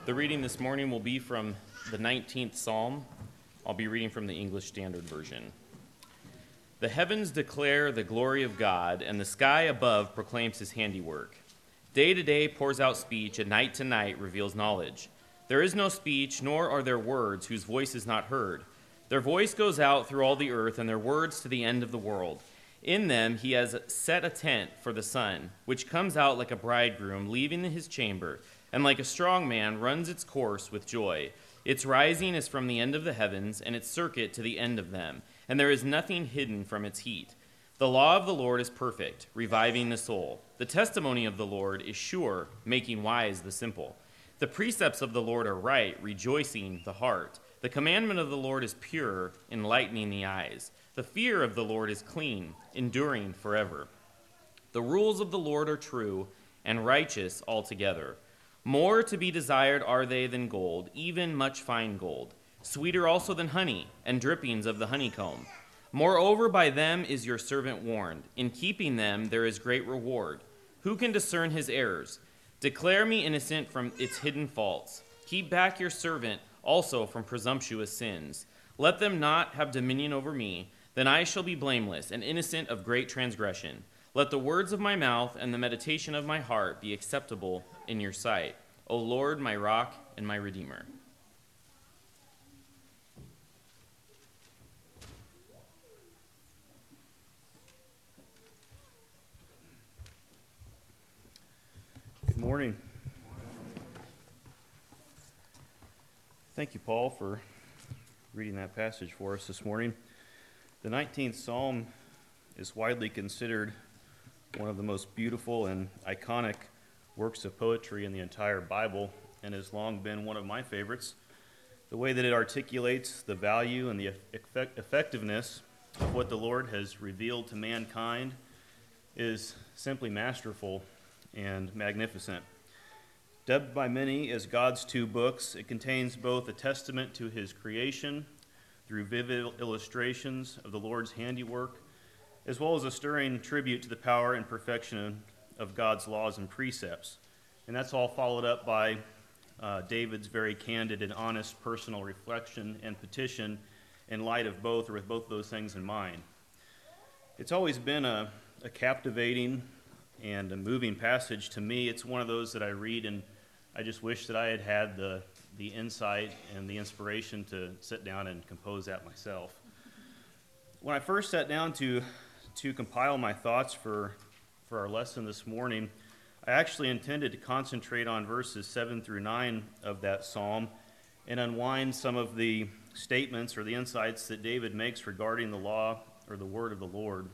The reading this morning will be from the 19th Psalm. I'll be reading from the English Standard Version. The heavens declare the glory of God, and the sky above proclaims his handiwork. Day to day pours out speech, and night to night reveals knowledge. There is no speech, nor are there words whose voice is not heard. Their voice goes out through all the earth, and their words to the end of the world. In them he has set a tent for the sun, which comes out like a bridegroom leaving his chamber, and like a strong man runs its course with joy. Its rising is from the end of the heavens, and its circuit to the end of them, and there is nothing hidden from its heat. The law of the Lord is perfect, reviving the soul. The testimony of the Lord is sure, making wise the simple. The precepts of the Lord are right, rejoicing the heart. The commandment of the Lord is pure, enlightening the eyes. The fear of the Lord is clean, enduring forever. The rules of the Lord are true and righteous altogether. More to be desired are they than gold, even much fine gold. Sweeter also than honey, and drippings of the honeycomb. Moreover, by them is your servant warned. In keeping them there is great reward. Who can discern his errors? Declare me innocent from its hidden faults. Keep back your servant also from presumptuous sins. Let them not have dominion over me. Then I shall be blameless and innocent of great transgression. Let the words of my mouth and the meditation of my heart be acceptable in your sight, O Lord, my rock and my redeemer. Good morning. Thank you, Paul, for reading that passage for us this morning. The 19th Psalm is widely considered one of the most beautiful and iconic works of poetry in the entire Bible, and has long been one of my favorites. The way that it articulates the value and the effectiveness of what the Lord has revealed to mankind is simply masterful and magnificent. Dubbed by many as God's two books, it contains both a testament to his creation through vivid illustrations of the Lord's handiwork, as well as a stirring tribute to the power and perfection of God's laws and precepts. And that's all followed up by David's very candid and honest personal reflection and petition in light of both, or with both of those things in mind. It's always been a captivating and a moving passage to me. It's one of those that I read and I just wish that I had had the insight and the inspiration to sit down and compose that myself. When I first sat down to compile my thoughts for our lesson this morning, I actually intended to concentrate on verses 7 through 9 of that psalm and unwind some of the statements or the insights that David makes regarding the law or the word of the Lord.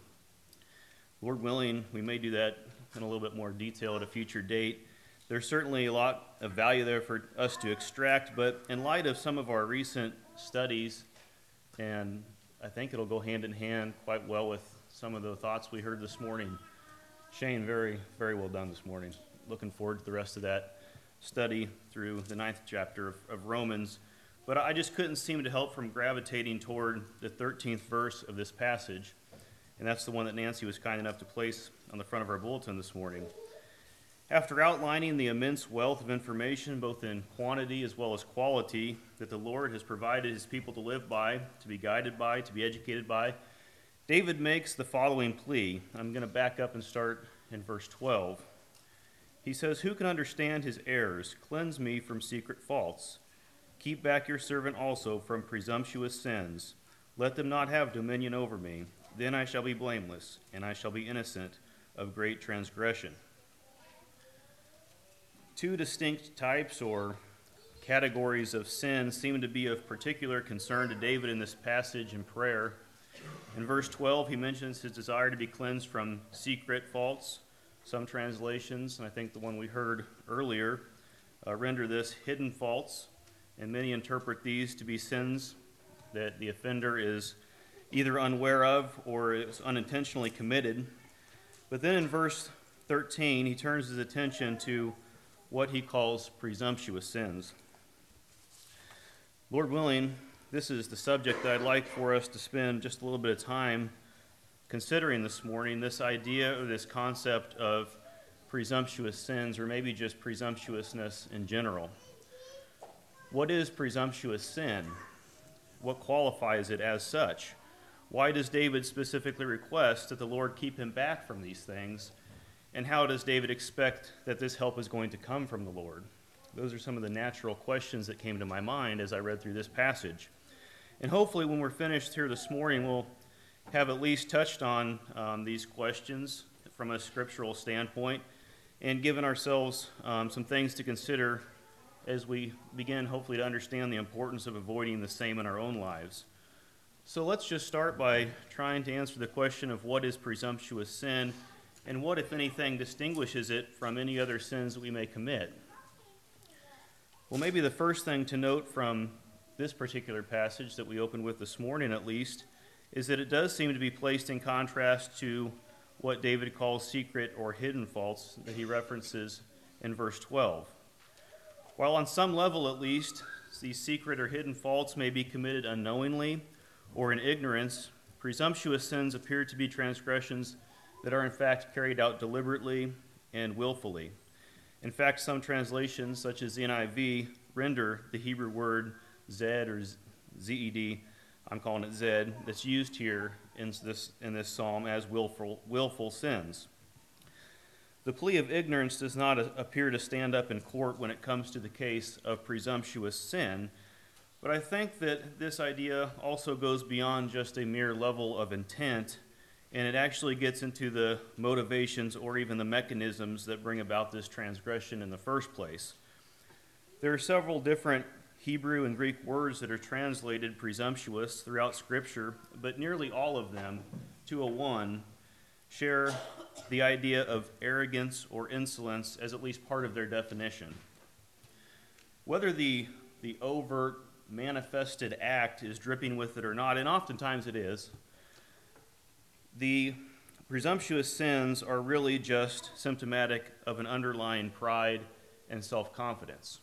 Lord willing, we may do that in a little bit more detail at a future date. There's certainly a lot of value there for us to extract, but in light of some of our recent studies, and I think it'll go hand in hand quite well with some of the thoughts we heard this morning. Shane, very, very well done this morning. Looking forward to the rest of that study through the 9th chapter of Romans. But I just couldn't seem to help from gravitating toward the 13th verse of this passage, and that's the one that Nancy was kind enough to place on the front of our bulletin this morning. After outlining the immense wealth of information, both in quantity as well as quality, that the Lord has provided his people to live by, to be guided by, to be educated by, David makes the following plea. I'm going to back up and start in verse 12. He says, "Who can understand his errors? Cleanse me from secret faults. Keep back your servant also from presumptuous sins. Let them not have dominion over me. Then I shall be blameless, and I shall be innocent of great transgression." Two distinct types or categories of sin seem to be of particular concern to David in this passage and prayer. In verse 12, he mentions his desire to be cleansed from secret faults. Some translations, and I think the one we heard earlier, render this hidden faults, and many interpret these to be sins that the offender is either unaware of or is unintentionally committed. But then in verse 13, he turns his attention to what he calls presumptuous sins. Lord willing, this is the subject that I'd like for us to spend just a little bit of time considering this morning, this idea or this concept of presumptuous sins, or maybe just presumptuousness in general. What is presumptuous sin? What qualifies it as such? Why does David specifically request that the Lord keep him back from these things? And how does David expect that this help is going to come from the Lord? Those are some of the natural questions that came to my mind as I read through this passage. And hopefully when we're finished here this morning, we'll have at least touched on these questions from a scriptural standpoint and given ourselves some things to consider as we begin hopefully to understand the importance of avoiding the same in our own lives. So let's just start by trying to answer the question of what is presumptuous sin and what, if anything, distinguishes it from any other sins that we may commit. Well, maybe the first thing to note from this particular passage that we opened with this morning at least is that it does seem to be placed in contrast to what David calls secret or hidden faults that he references in verse 12. While on some level at least these secret or hidden faults may be committed unknowingly or in ignorance, presumptuous sins appear to be transgressions that are in fact carried out deliberately and willfully. In fact, some translations, such as the NIV, render the Hebrew word zed or zed, I'm calling it zed, that's used here in this psalm as willful sins. The plea of ignorance does not appear to stand up in court when it comes to the case of presumptuous sin, but I think that this idea also goes beyond just a mere level of intent, and it actually gets into the motivations or even the mechanisms that bring about this transgression in the first place. There are several different Hebrew and Greek words that are translated presumptuous throughout Scripture, but nearly all of them, to a one, share the idea of arrogance or insolence as at least part of their definition. Whether the overt, manifested act is dripping with it or not, and oftentimes it is, the presumptuous sins are really just symptomatic of an underlying pride and self-confidence.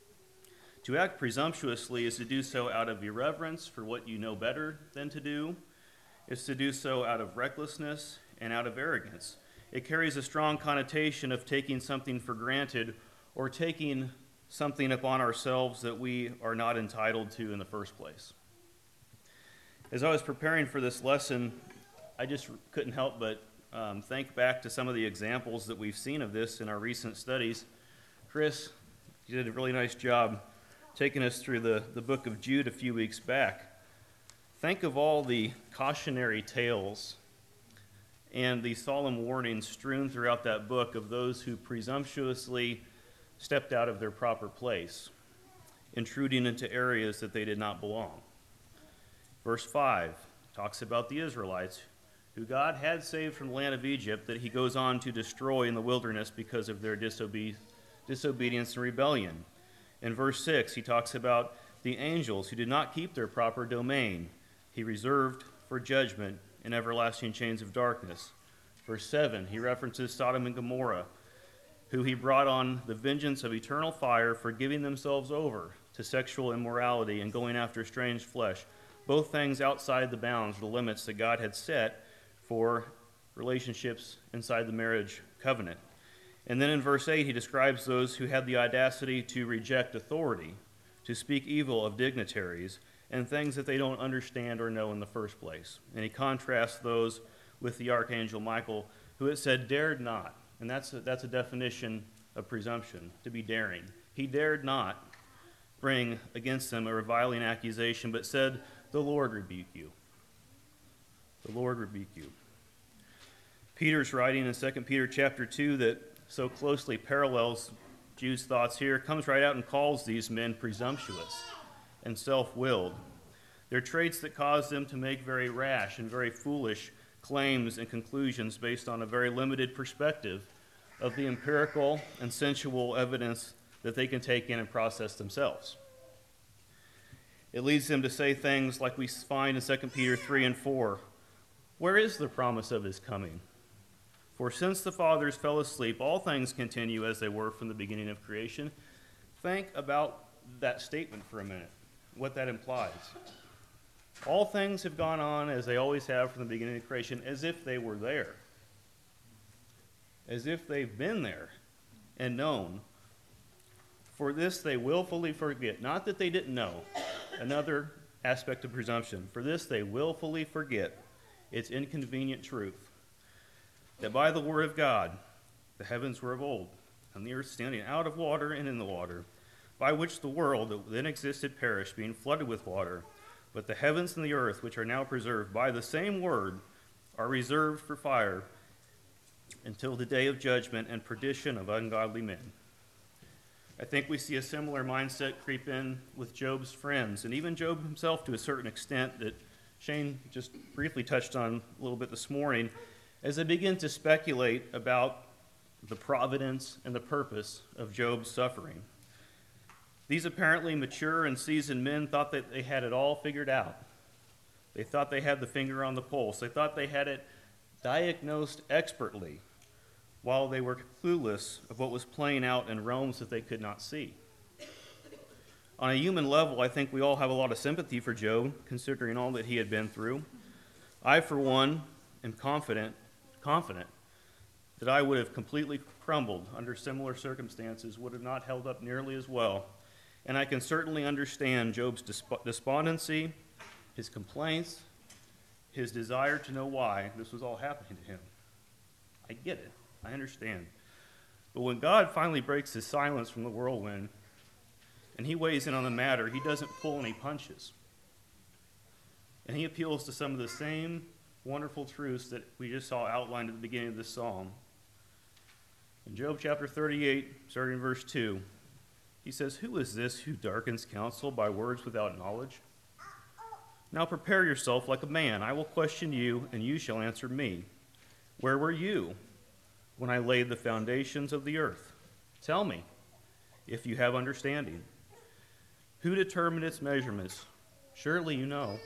To act presumptuously is to do so out of irreverence for what you know better than to do. It's to do so out of recklessness and out of arrogance. It carries a strong connotation of taking something for granted or taking something upon ourselves that we are not entitled to in the first place. As I was preparing for this lesson, I just couldn't help but think back to some of the examples that we've seen of this in our recent studies. Chris, you did a really nice job taking us through the book of Jude a few weeks back. Think of all the cautionary tales and the solemn warnings strewn throughout that book of those who presumptuously stepped out of their proper place, intruding into areas that they did not belong. Verse 5 talks about the Israelites, who God had saved from the land of Egypt, that he goes on to destroy in the wilderness because of their disobedience and rebellion. In verse 6, he talks about the angels who did not keep their proper domain. He reserved for judgment in everlasting chains of darkness. Verse 7, he references Sodom and Gomorrah, who he brought on the vengeance of eternal fire for giving themselves over to sexual immorality and going after strange flesh, both things outside the bounds, the limits that God had set for relationships inside the marriage covenant. And then in verse 8, he describes those who had the audacity to reject authority, to speak evil of dignitaries, and things that they don't understand or know in the first place. And he contrasts those with the archangel Michael, who it said dared not. And that's a definition of presumption, to be daring. He dared not bring against them a reviling accusation, but said, "The Lord rebuke you." The Lord rebuke you. Peter's writing in 2 Peter chapter 2 that so closely parallels Jude's thoughts here, comes right out and calls these men presumptuous and self-willed. They're traits that cause them to make very rash and very foolish claims and conclusions based on a very limited perspective of the empirical and sensual evidence that they can take in and process themselves. It leads them to say things like we find in 2 Peter 3 and 4. Where is the promise of his coming? For since the fathers fell asleep, all things continue as they were from the beginning of creation. Think about that statement for a minute, what that implies. All things have gone on as they always have from the beginning of creation, as if they were there, as if they've been there and known For this they willfully forget. Not that they didn't know. Another aspect of presumption. For this they willfully forget its inconvenient truth, that by the word of God the heavens were of old, and the earth standing out of water and in the water, by which the world that then existed perished, being flooded with water. But the heavens and the earth, which are now preserved by the same word, are reserved for fire until the day of judgment and perdition of ungodly men. I think we see a similar mindset creep in with Job's friends, and even Job himself to a certain extent that Shane just briefly touched on a little bit this morning, as they begin to speculate about the providence and the purpose of Job's suffering. These apparently mature and seasoned men thought that they had it all figured out. They thought they had the finger on the pulse. They thought they had it diagnosed expertly, while they were clueless of what was playing out in realms that they could not see. On a human level, I think we all have a lot of sympathy for Job, considering all that he had been through. I, for one, am confident that I would have completely crumbled under similar circumstances, would have not held up nearly as well. And I can certainly understand Job's despondency, his complaints, his desire to know why this was all happening to him. I get it. I understand. But when God finally breaks his silence from the whirlwind and he weighs in on the matter, he doesn't pull any punches. And he appeals to some of the same wonderful truths that we just saw outlined at the beginning of this psalm. In Job chapter 38, starting in verse 2, he says, "Who is this who darkens counsel by words without knowledge? Now prepare yourself like a man. I will question you, and you shall answer me. Where were you when I laid the foundations of the earth? Tell me, if you have understanding. Who determined its measurements? Surely you know."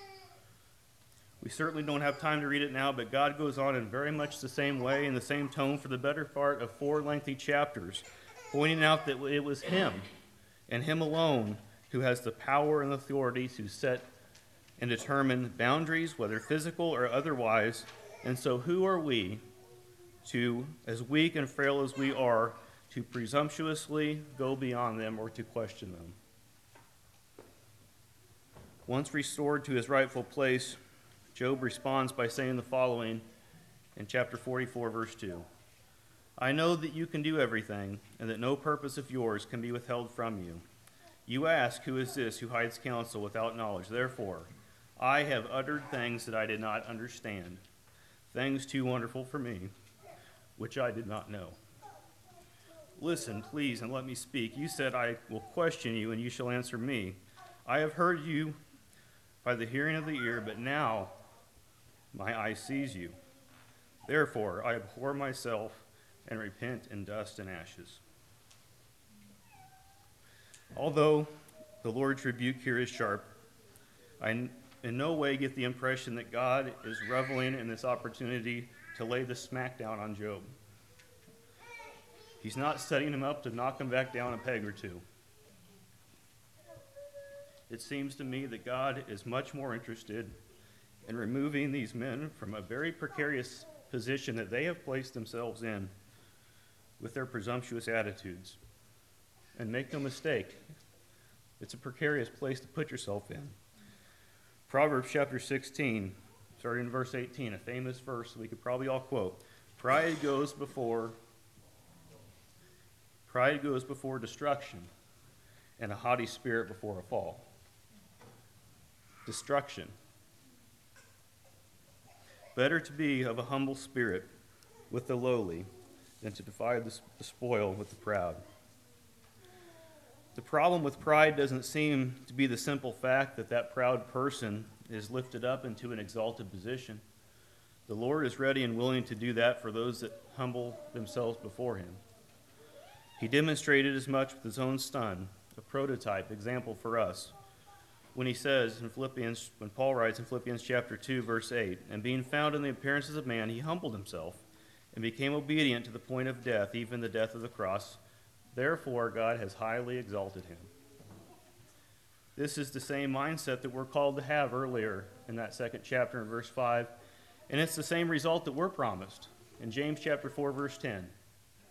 We certainly don't have time to read it now, but God goes on in very much the same way, in the same tone, for the better part of 4 lengthy chapters, pointing out that it was him, and him alone, who has the power and authority to set and determine boundaries, whether physical or otherwise. And so who are we to, as weak and frail as we are, to presumptuously go beyond them or to question them? Once restored to his rightful place, Job responds by saying the following in chapter 44, verse 2. "I know that you can do everything, and that no purpose of yours can be withheld from you. You ask, who is this who hides counsel without knowledge? Therefore, I have uttered things that I did not understand, things too wonderful for me, which I did not know. Listen, please, and let me speak. You said, I will question you, and you shall answer me. I have heard you by the hearing of the ear, but now my eye sees you. Therefore, I abhor myself and repent in dust and ashes." Although the Lord's rebuke here is sharp, I in no way get the impression that God is reveling in this opportunity to lay the smackdown on Job. He's not setting him up to knock him back down a peg or two. It seems to me that God is much more interested in removing these men from a very precarious position that they have placed themselves in with their presumptuous attitudes. And make no mistake, it's a precarious place to put yourself in. Proverbs chapter 16, starting in verse 18, a famous verse we could probably all quote. Pride goes before destruction, and a haughty spirit before a fall. Destruction. Better to be of a humble spirit with the lowly than to divide the spoil with the proud. The problem with pride doesn't seem to be the simple fact that that proud person is lifted up into an exalted position. The Lord is ready and willing to do that for those that humble themselves before him. He demonstrated as much with his own Son, a prototype, example for us, when he says in Philippians, when Paul writes in Philippians chapter 2, verse 8, "And being found in the appearances of man, he humbled himself and became obedient to the point of death, even the death of the cross. Therefore, God has highly exalted him." This is the same mindset that we're called to have earlier in that second chapter in verse 5, and it's the same result that we're promised in James chapter 4, verse 10.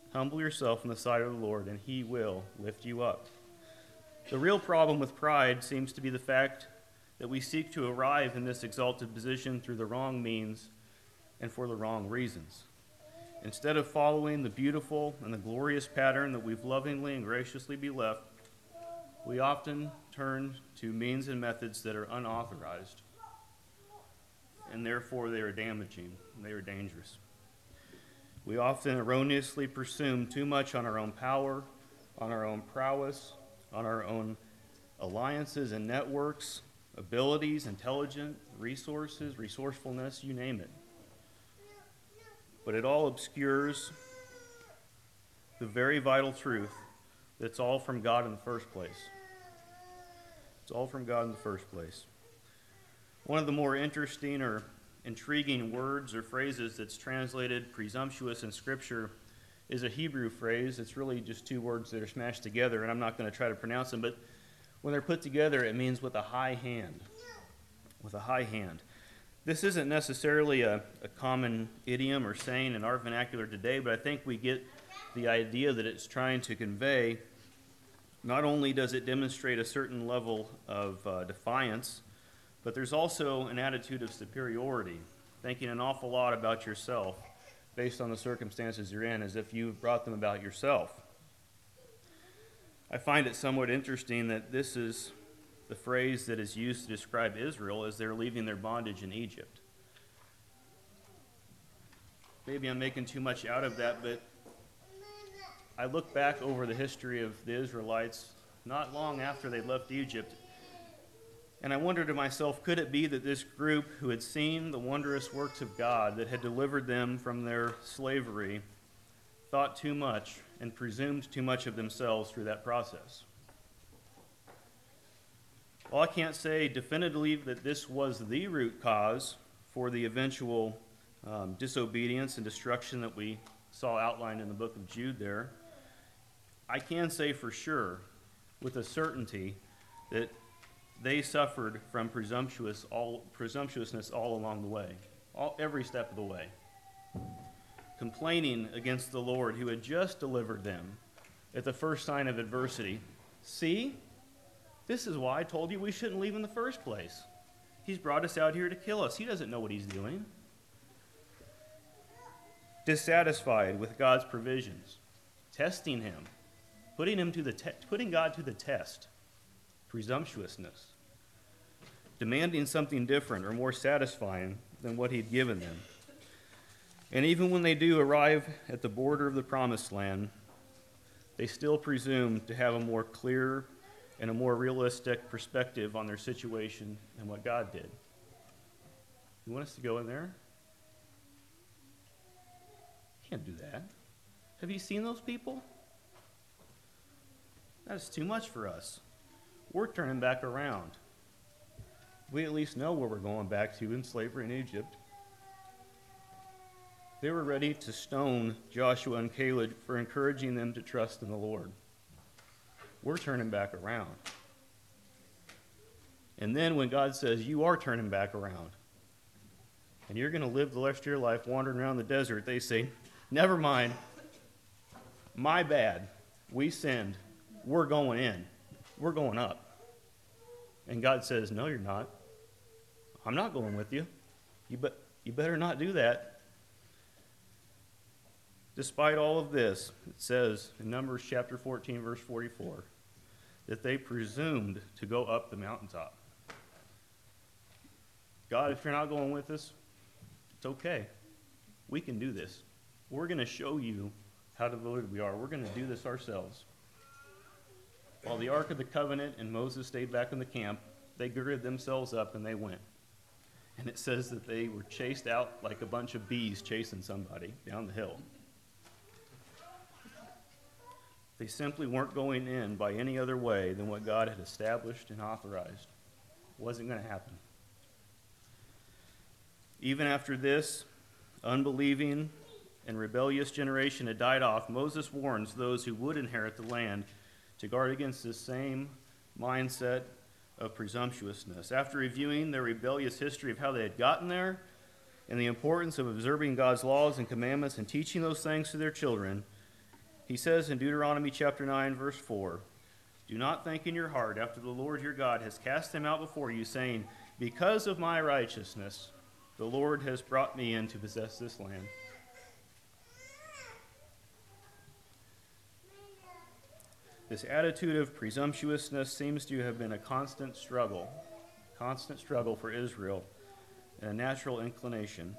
Humble yourself in the sight of the Lord, and he will lift you up. The real problem with pride seems to be the fact that we seek to arrive in this exalted position through the wrong means and for the wrong reasons. Instead of following the beautiful and the glorious pattern that we've lovingly and graciously been left, we often turn to means and methods that are unauthorized, and therefore they are damaging and they are dangerous. We often erroneously presume too much on our own power, on our own prowess, on our own alliances and networks, abilities, intelligence, resources, resourcefulness, you name it. But it all obscures the very vital truth that it's all from God in the first place. It's all from God in the first place. One of the more interesting or intriguing words or phrases that's translated presumptuous in Scripture is a Hebrew phrase. It's really just two words that are smashed together, and I'm not going to try to pronounce them, but when they're put together, it means with a high hand. With a high hand. This isn't necessarily a common idiom or saying in our vernacular today, but I think we get the idea that it's trying to convey. Not only does it demonstrate a certain level of defiance, but there's also an attitude of superiority, thinking an awful lot about yourself based on the circumstances you're in, as if you've brought them about yourself. I find it somewhat interesting that this is the phrase that is used to describe Israel as they're leaving their bondage in Egypt. Maybe I'm making too much out of that, but I look back over the history of the Israelites not long after they left Egypt, and I wonder to myself, could it be that this group who had seen the wondrous works of God that had delivered them from their slavery thought too much and presumed too much of themselves through that process? Well, I can't say definitively that this was the root cause for the eventual disobedience and destruction that we saw outlined in the book of Jude there. I can say for sure, with a certainty, that they suffered from presumptuousness all along the way, every step of the way. Complaining against the Lord who had just delivered them at the first sign of adversity. See? This is why I told you we shouldn't leave in the first place. He's brought us out here to kill us. He doesn't know what he's doing. Dissatisfied with God's provisions, testing him, putting God to the test. Presumptuousness. Demanding something different or more satisfying than what he'd given them. And even when they do arrive at the border of the promised land, they still presume to have a more clear and a more realistic perspective on their situation than what God did. You want us to go in there? Can't do that. Have you seen those people? That's too much for us. We're turning back around. We at least know where we're going back to in slavery in Egypt. They were ready to stone Joshua and Caleb for encouraging them to trust in the Lord. We're turning back around. And then when God says, you are turning back around, and you're going to live the rest of your life wandering around the desert, they say, never mind, my bad, we sinned, we're going in, we're going up. And God says, no, you're not. I'm not going with you. You better not do that. Despite all of this, it says in Numbers chapter 14, verse 44, that they presumed to go up the mountaintop. God, if you're not going with us, it's okay. We can do this. We're going to show you how devoted we are. We're going to do this ourselves. While the Ark of the Covenant and Moses stayed back in the camp, they girded themselves up and they went. And it says that they were chased out like a bunch of bees chasing somebody down the hill. They simply weren't going in by any other way than what God had established and authorized. It wasn't going to happen. Even after this unbelieving and rebellious generation had died off, Moses warns those who would inherit the land to guard against this same mindset of presumptuousness. After reviewing their rebellious history of how they had gotten there and the importance of observing God's laws and commandments and teaching those things to their children, He says in Deuteronomy chapter 9, verse 4, "Do not think in your heart after the Lord your God has cast them out before you, saying, 'Because of my righteousness, the Lord has brought me in to possess this land.'" This attitude of presumptuousness seems to have been a constant struggle for Israel, and a natural inclination.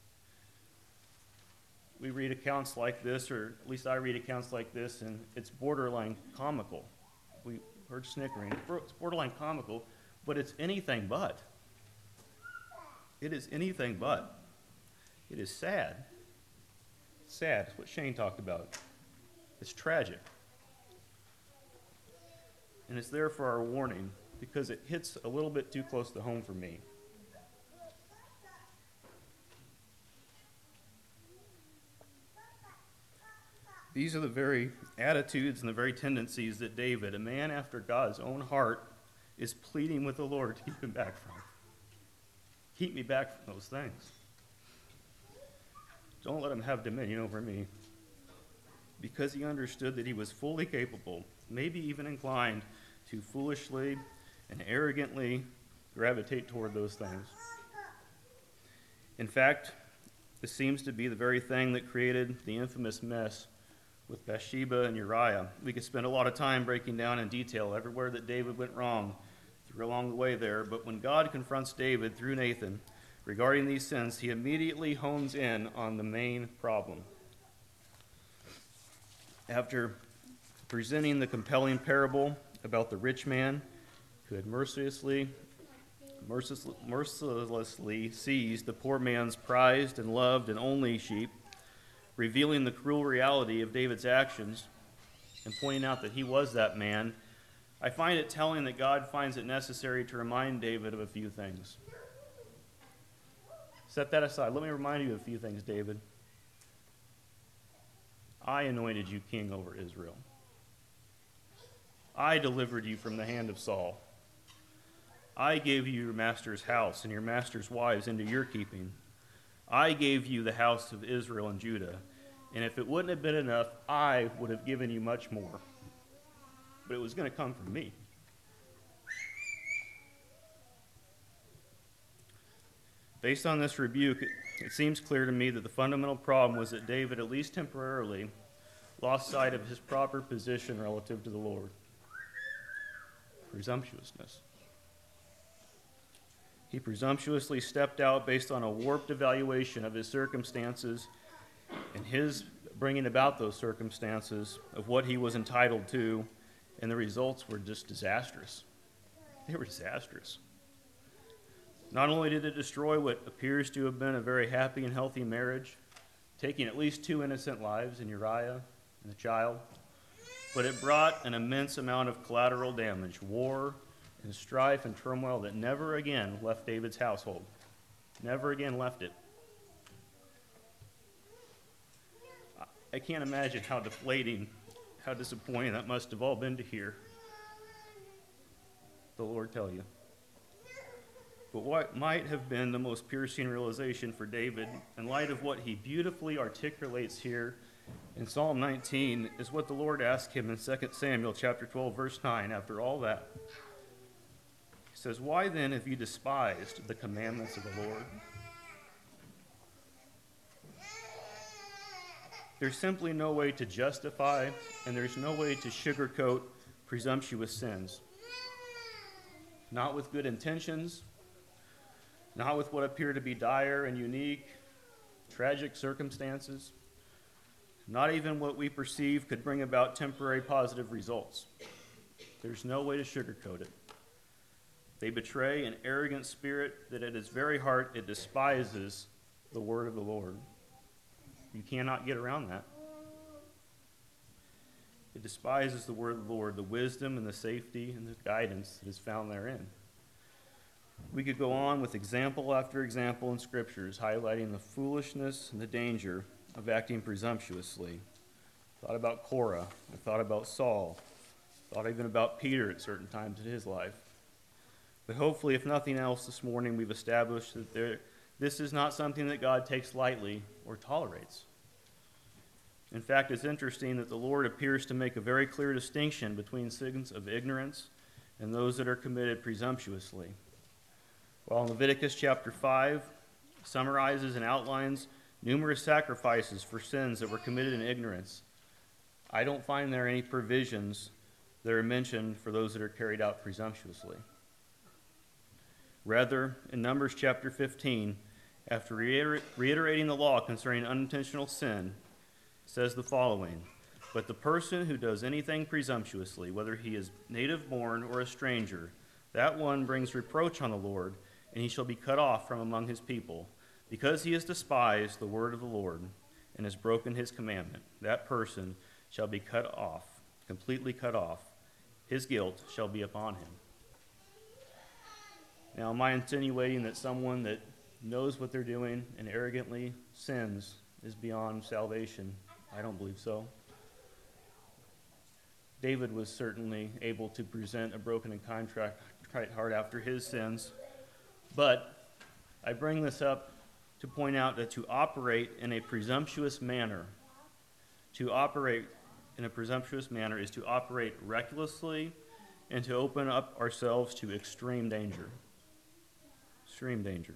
We read accounts like this, or at least I read accounts like this, and it's borderline comical. We heard snickering. It's borderline comical, but it's anything but. It is anything but. It is sad. Sad, what Shane talked about. It's tragic. And it's there for our warning, because it hits a little bit too close to home for me. These are the very attitudes and the very tendencies that David, a man after God's own heart, is pleading with the Lord to keep him back from. Keep me back from those things. Don't let him have dominion over me. Because he understood that he was fully capable, maybe even inclined, to foolishly and arrogantly gravitate toward those things. In fact, this seems to be the very thing that created the infamous mess with Bathsheba and Uriah. We could spend a lot of time breaking down in detail everywhere that David went wrong along the way there, but when God confronts David through Nathan regarding these sins, he immediately hones in on the main problem. After presenting the compelling parable about the rich man who had mercilessly seized the poor man's prized and loved and only sheep, revealing the cruel reality of David's actions and pointing out that he was that man, I find it telling that God finds it necessary to remind David of a few things. Set that aside. Let me remind you of a few things, David. I anointed you king over Israel. I delivered you from the hand of Saul. I gave you your master's house and your master's wives into your keeping. I gave you the house of Israel and Judah. And if it wouldn't have been enough, I would have given you much more. But it was going to come from me. Based on this rebuke, it seems clear to me that the fundamental problem was that David, at least temporarily, lost sight of his proper position relative to the Lord. Presumptuousness. He presumptuously stepped out based on a warped evaluation of his circumstances and his bringing about those circumstances of what he was entitled to, and the results were just disastrous. They were disastrous. Not only did it destroy what appears to have been a very happy and healthy marriage, taking at least 2 innocent lives in Uriah and the child, but it brought an immense amount of collateral damage, war and strife and turmoil that never again left David's household. Never again left it. I can't imagine how deflating, how disappointing that must have all been to hear the Lord tell you. But what might have been the most piercing realization for David, in light of what he beautifully articulates here in Psalm 19, is what the Lord asked him in 2 Samuel chapter 12, verse 9, after all that. He says, "Why then have you despised the commandments of the Lord?" There's simply no way to justify, and there's no way to sugarcoat presumptuous sins. Not with good intentions, not with what appear to be dire and unique, tragic circumstances, not even what we perceive could bring about temporary positive results. There's no way to sugarcoat it. They betray an arrogant spirit that at its very heart it despises the word of the Lord. You cannot get around that. It despises the word of the Lord, the wisdom and the safety and the guidance that is found therein. We could go on with example after example in scriptures highlighting the foolishness and the danger of acting presumptuously. Thought about Korah, I thought about Saul, thought even about Peter at certain times in his life. But hopefully, if nothing else this morning, we've established that this is not something that God takes lightly or tolerates. In fact, it's interesting that the Lord appears to make a very clear distinction between sins of ignorance and those that are committed presumptuously. While Leviticus chapter 5 summarizes and outlines numerous sacrifices for sins that were committed in ignorance, I don't find there any provisions that are mentioned for those that are carried out presumptuously. Rather, in Numbers chapter 15, after reiterating the law concerning unintentional sin, it says the following: "But the person who does anything presumptuously, whether he is native born or a stranger, that one brings reproach on the Lord, and he shall be cut off from among his people, because he has despised the word of the Lord and has broken his commandment. That person shall be cut off, completely cut off. His guilt shall be upon him." Now, am I insinuating that someone that knows what they're doing and arrogantly sins is beyond salvation? I don't believe so. David was certainly able to present a broken and contrite heart after his sins. But I bring this up to point out that to operate in a presumptuous manner, is to operate recklessly and to open up ourselves to extreme danger. Extreme danger.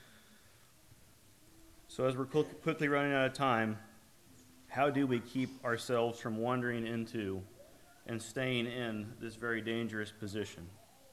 So as we're quickly running out of time, how do we keep ourselves from wandering into and staying in this very dangerous position?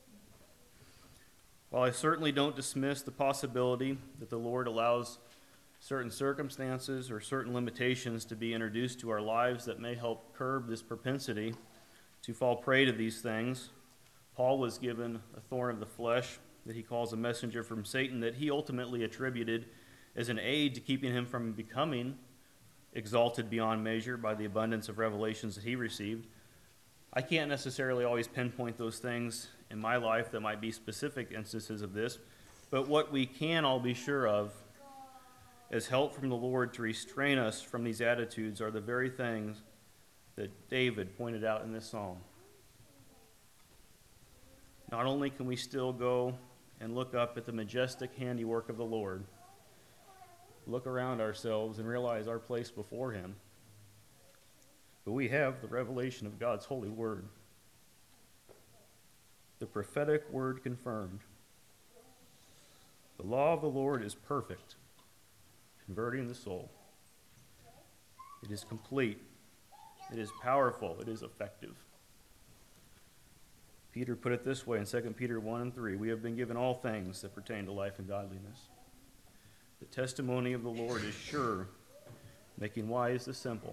While I certainly don't dismiss the possibility that the Lord allows certain circumstances or certain limitations to be introduced to our lives that may help curb this propensity to fall prey to these things, Paul was given a thorn of the flesh that he calls a messenger from Satan that he ultimately attributed as an aid to keeping him from becoming exalted beyond measure by the abundance of revelations that he received. I can't necessarily always pinpoint those things in my life that might be specific instances of this, but what we can all be sure of as help from the Lord to restrain us from these attitudes are the very things that David pointed out in this psalm. Not only can we still go and look up at the majestic handiwork of the Lord, look around ourselves and realize our place before him, but we have the revelation of God's holy word. The prophetic word confirmed. The law of the Lord is perfect, converting the soul. It is complete. It is powerful. It is effective. Peter put it this way in 2 Peter 1 and 3, "We have been given all things that pertain to life and godliness. The testimony of the Lord is sure, making wise the simple."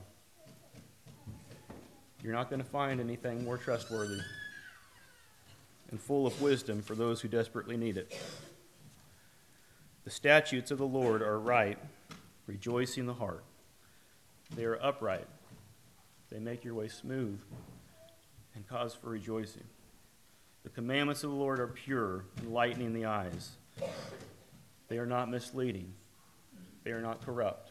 You're not going to find anything more trustworthy and full of wisdom for those who desperately need it. The statutes of the Lord are right, rejoicing the heart. They are upright. They make your way smooth and cause for rejoicing. The commandments of the Lord are pure, enlightening the eyes. They are not misleading. They are not corrupt.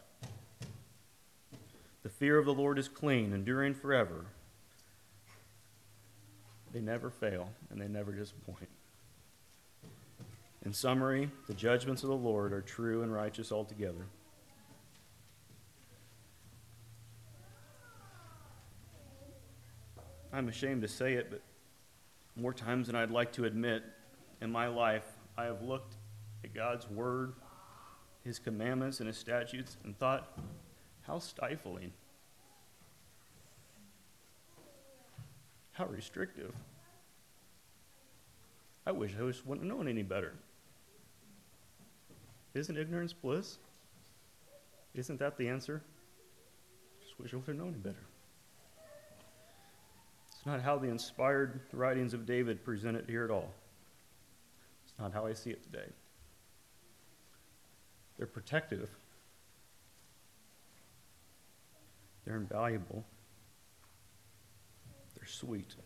The fear of the Lord is clean, enduring forever. They never fail, and they never disappoint. In summary, the judgments of the Lord are true and righteous altogether. I'm ashamed to say it, but more times than I'd like to admit in my life, I have looked at God's word, his commandments, and his statutes and thought, how stifling. How restrictive. I wish I wouldn't have known any better. Isn't ignorance bliss? Isn't that the answer? Just wish I would have known any better. It's not how the inspired writings of David present it here at all. It's not how I see it today. They're protective. They're invaluable. They're sweet.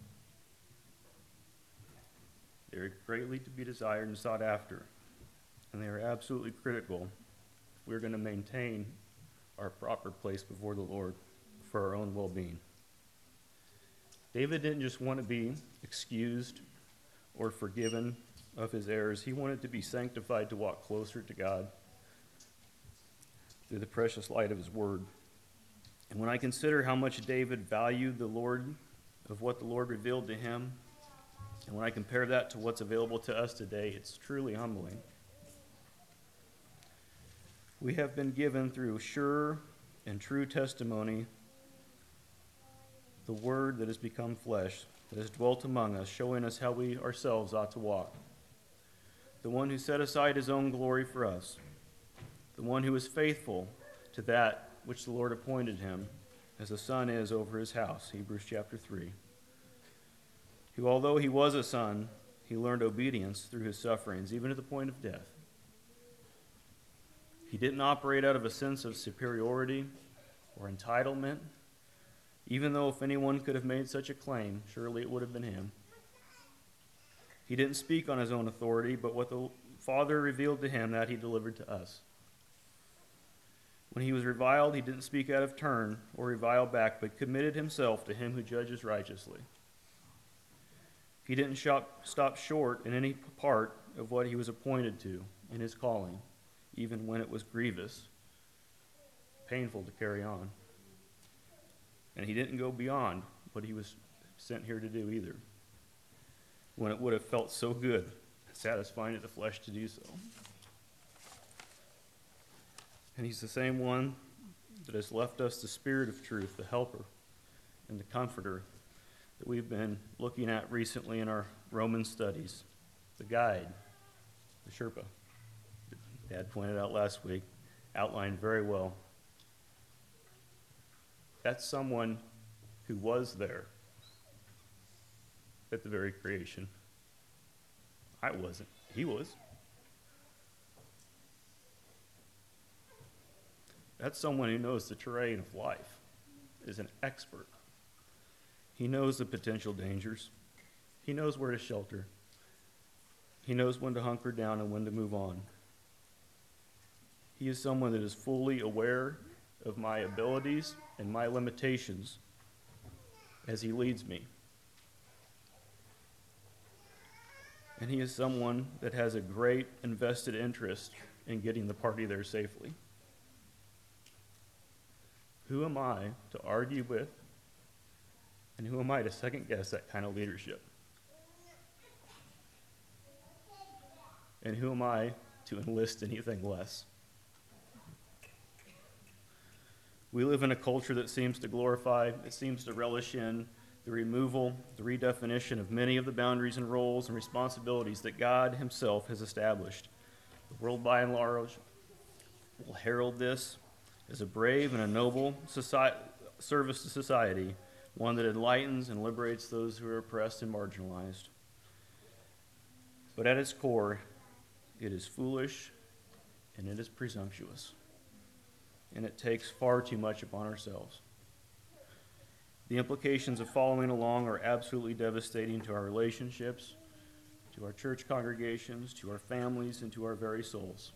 They're greatly to be desired and sought after. And they are absolutely critical if we're going to maintain our proper place before the Lord for our own well-being. David didn't just want to be excused or forgiven of his errors. He wanted to be sanctified to walk closer to God through the precious light of his word. And when I consider how much David valued the Lord, of what the Lord revealed to him, and when I compare that to what's available to us today, it's truly humbling. We have been given through sure and true testimony the Word that has become flesh, that has dwelt among us, showing us how we ourselves ought to walk. The one who set aside his own glory for us, the one who is faithful to that which the Lord appointed him, as the Son is over his house, Hebrews chapter 3. Who, although he was a son, he learned obedience through his sufferings, even to the point of death. He didn't operate out of a sense of superiority or entitlement, even though if anyone could have made such a claim, surely it would have been him. He didn't speak on his own authority, but what the Father revealed to him, that he delivered to us. When he was reviled, he didn't speak out of turn or revile back, but committed himself to him who judges righteously. He didn't stop short in any part of what he was appointed to in his calling, even when it was grievous, painful to carry on. And he didn't go beyond what he was sent here to do either, when it would have felt so good, satisfying to the flesh to do so. And he's the same one that has left us the Spirit of truth, the helper and the comforter that we've been looking at recently in our Roman studies, the guide, the Sherpa, that Dad pointed out last week, outlined very well. That's someone who was there at the very creation. I wasn't. He was. That's someone who knows the terrain of life, is an expert. He knows the potential dangers. He knows where to shelter. He knows when to hunker down and when to move on. He is someone that is fully aware of my abilities and my limitations as he leads me. And he is someone that has a great invested interest in getting the party there safely. Who am I to argue with, and who am I to second guess that kind of leadership? And who am I to enlist anything less? We live in a culture that seems to glorify, it seems to relish in the removal, the redefinition of many of the boundaries and roles and responsibilities that God himself has established. The world by and large will herald this as a brave and a noble service to society, one that enlightens and liberates those who are oppressed and marginalized. But at its core, it is foolish and it is presumptuous. And it takes far too much upon ourselves. The implications of following along are absolutely devastating to our relationships, to our church congregations, to our families, and to our very souls.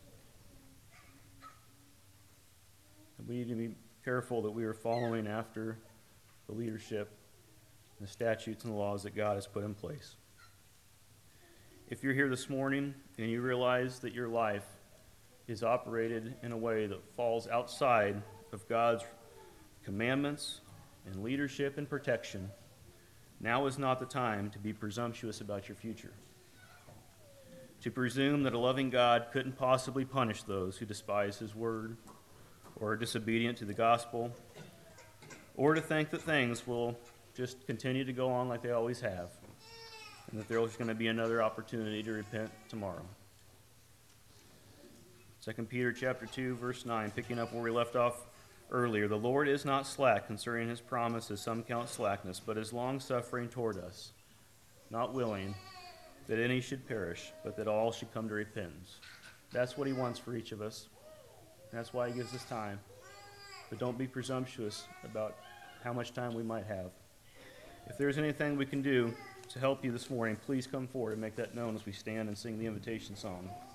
And we need to be careful that we are following after the leadership, the statutes and the laws that God has put in place. If you're here this morning and you realize that your life is operated in a way that falls outside of God's commandments and leadership and protection, now is not the time to be presumptuous about your future. To presume that a loving God couldn't possibly punish those who despise his word or are disobedient to the gospel, or to think that things will just continue to go on like they always have, and that there's going to be another opportunity to repent tomorrow. 2 Peter chapter 2, verse 9, picking up where we left off earlier. The Lord is not slack concerning his promise, as some count slackness, but is long-suffering toward us, not willing that any should perish, but that all should come to repentance. That's what he wants for each of us. That's why he gives us time. But don't be presumptuous about how much time we might have. If there's anything we can do to help you this morning, please come forward and make that known as we stand and sing the invitation song.